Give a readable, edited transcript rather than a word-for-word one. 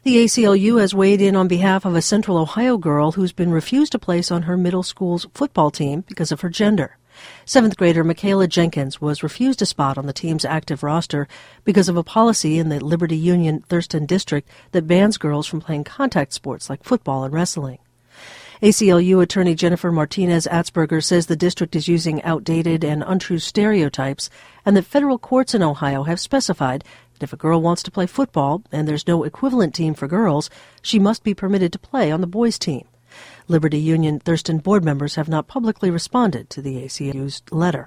The ACLU has weighed in on behalf of a Central Ohio girl who's been refused a place on her middle school's football team because of her gender. 7th grader Michaela Jenkins was refused a spot on the team's active roster because of a policy in the Liberty Union Thurston district that bans girls from playing contact sports like football and wrestling. ACLU attorney Jennifer Martinez-Atzberger says the district is using outdated and untrue stereotypes and that federal courts in Ohio have specified that if a girl wants to play football and there's no equivalent team for girls, she must be permitted to play on the boys' team. Liberty Union Thurston board members have not publicly responded to the ACLU's letter.